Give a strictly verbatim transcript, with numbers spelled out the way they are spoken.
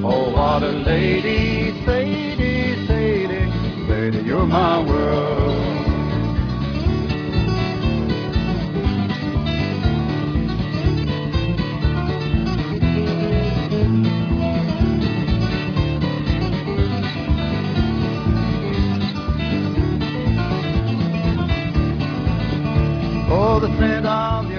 Oh, what a lady, Sadie, Sadie, Sadie, you're my world. Oh, the scent of